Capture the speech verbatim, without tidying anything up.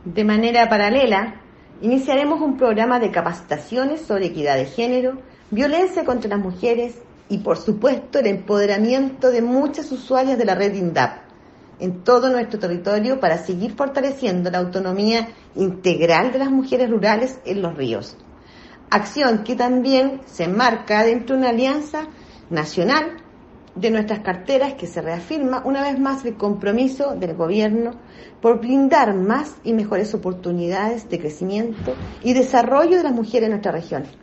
De manera paralela, iniciaremos un programa de capacitaciones sobre equidad de género, violencia contra las mujeres y, por supuesto, el empoderamiento de muchas usuarias de la red INDAP en todo nuestro territorio para seguir fortaleciendo la autonomía integral de las mujeres rurales en los ríos. Acción que también se enmarca dentro de una alianza nacional de nuestras carteras que se reafirma una vez más el compromiso del gobierno por brindar más y mejores oportunidades de crecimiento y desarrollo de las mujeres en nuestra región.